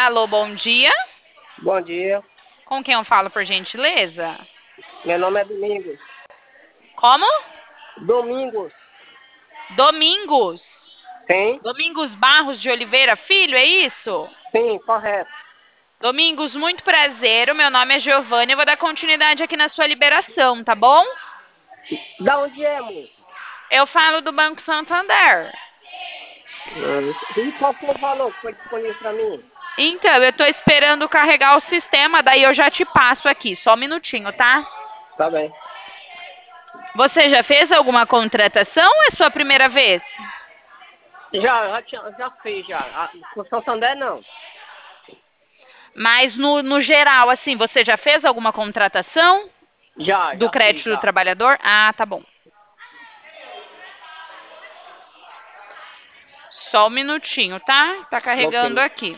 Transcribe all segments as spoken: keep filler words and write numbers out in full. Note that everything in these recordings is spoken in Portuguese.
Alô, bom dia. Bom dia, Com quem eu falo, por gentileza? meu nome é Domingos. Como? Domingos, Domingos. sim? Domingos Barros de Oliveira Filho, é isso? Sim, correto. Domingos, muito prazer. O meu nome é Giovanna. Eu vou dar continuidade aqui na sua liberação, tá bom? Da onde é, moço? Eu falo do Banco Santander. Hum, E qual foi o valor que foi disponível para mim? Então, eu tô esperando carregar o sistema, daí eu já te passo aqui. Só um minutinho, tá? Tá bem. Você já fez alguma contratação ou é sua primeira vez? Já, já, tinha- já fiz, já. Ah, com Santander, não. Mas no, no geral, assim, você já fez alguma contratação Já, do já fiz, crédito do já. trabalhador? Ah, tá bom. Só um minutinho, tá? Tá Ok. carregando aqui.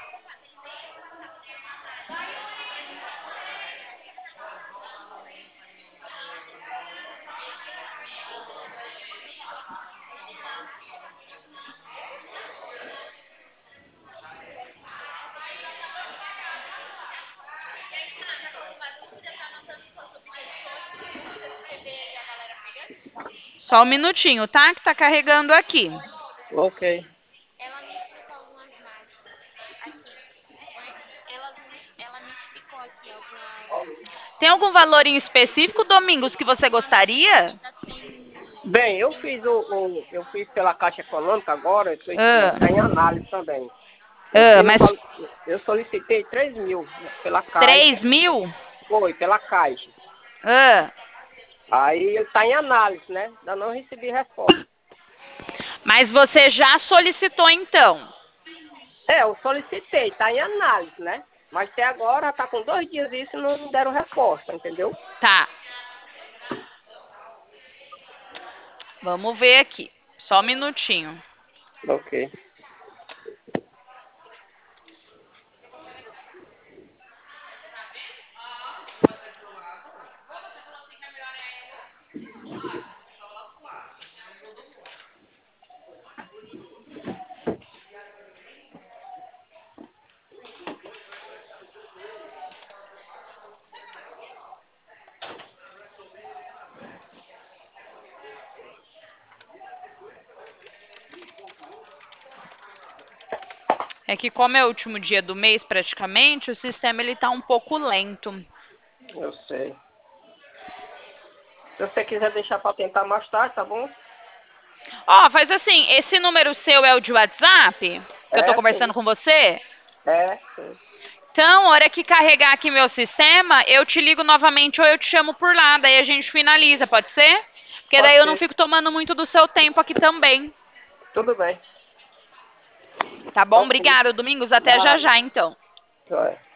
Só um minutinho, tá? Que tá carregando aqui. Ok. Ela me explicou algumas marcas aqui. Ela, ela me explicou aqui algumas. Tem algum valor em específico, Domingos, que você gostaria? Bem, eu fiz o, o- eu fiz pela Caixa Econômica agora, eu Ah, estou em análise também. Eu ah, fiz um mas valor, eu solicitei três mil pela três Caixa, mil? foi, pela Caixa. Ah, Aí está em análise, né? Ainda não recebi resposta. mas você já solicitou então? É, eu solicitei, tá em análise, né? Mas até agora tá com dois dias isso e não deram resposta, entendeu? Tá, vamos ver aqui. Só um minutinho. Ok. É que como é o último dia do mês praticamente, o sistema ele tá um pouco lento. Eu sei. Se você quiser deixar para tentar mais tarde, tá bom? Ó, faz assim, esse número seu é o de WhatsApp? Que eu tô É, conversando sim. com você? É, sim. Então, a hora que carregar aqui meu sistema, eu te ligo novamente ou eu te chamo por lá, daí a gente finaliza, pode ser? Porque daí Pode eu não ser. fico tomando muito do seu tempo aqui também. Tudo bem. Tá bom? Ok. Obrigada, Domingos. Até já Nada. já, então. Joia.